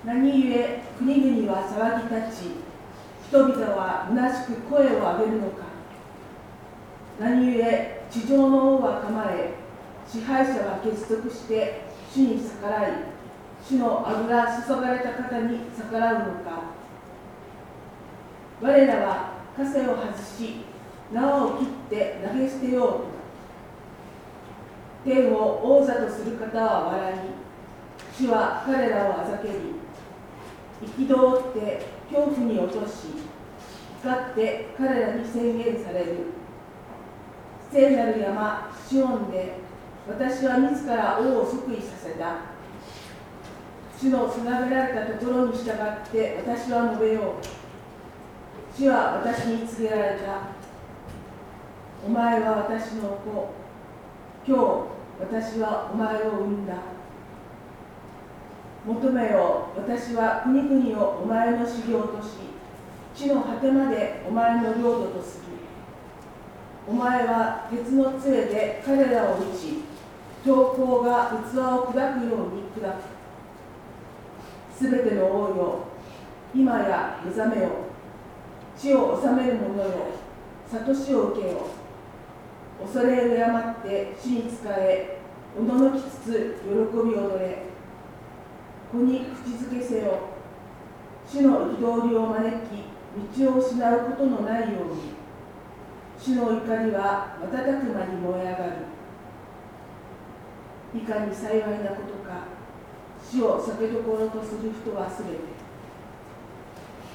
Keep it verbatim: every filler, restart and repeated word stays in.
何故国々は騒ぎ立ち、人々は虚しく声を上げるのか。何故地上の王は構え、支配者は結束して主に逆らい、主の油注がれた方に逆らうのか。我らは枷を外し、縄を切って投げ捨てようと。天を王座とする方は笑い、主は彼らをあざけり、憤って恐怖に落とし、怒って彼らに宣言される。聖なる山シオンで、私は自ら王を即位させた。主の定められたところに従って私は述べよう。主は私に告げられた。お前は私の子。今日私はお前を産んだ。求めよ、私は国々をお前の修行とし、地の果てまでお前の領土とする。お前は鉄の杖で彼らを打ち、刀工が器を砕くように砕く。すべての王よ、今や目覚めよ。地を治める者よ、悟しを受けよ。恐れ敬って主に仕え、おののきつつ喜び踊れ。子に口づけせよ。主の憤りを招き、道を失うことのないように。主の怒りは瞬く間に燃え上がる。いかに幸いなことか、主を酒どころとする人はすべて。